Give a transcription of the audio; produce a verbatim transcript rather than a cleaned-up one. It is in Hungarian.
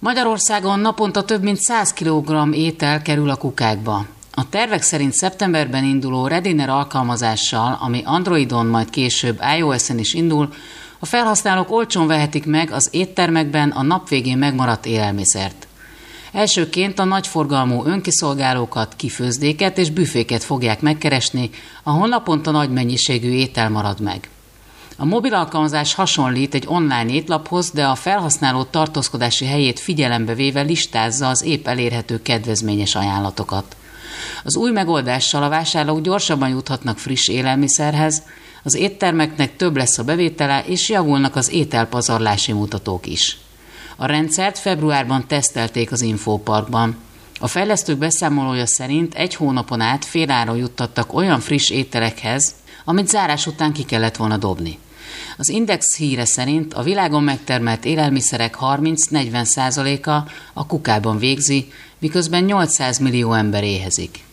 Magyarországon naponta több mint száz kilogramm étel kerül a kukákba. A tervek szerint szeptemberben induló Rediner alkalmazással, ami Androidon, majd később iOS-en is indul, a felhasználók olcsón vehetik meg az éttermekben a nap végén megmaradt élelmiszert. Elsőként a nagyforgalmú önkiszolgálókat, kifőzdéket és büféket fogják megkeresni, ahol naponta nagy mennyiségű étel marad meg. A mobil alkalmazás hasonlít egy online étlaphoz, de a felhasználó tartózkodási helyét figyelembe véve listázza az épp elérhető kedvezményes ajánlatokat. Az új megoldással a vásárlók gyorsabban juthatnak friss élelmiszerhez, az éttermeknek több lesz a bevétele, és javulnak az ételpazarlási mutatók is. A rendszert februárban tesztelték az Infóparkban. A fejlesztők beszámolója szerint egy hónapon át féláron juttattak olyan friss ételekhez, amit zárás után ki kellett volna dobni. Az Index híre szerint a világon megtermelt élelmiszerek harminc-negyven százaléka a kukában végzi, miközben nyolcszáz millió ember éhezik.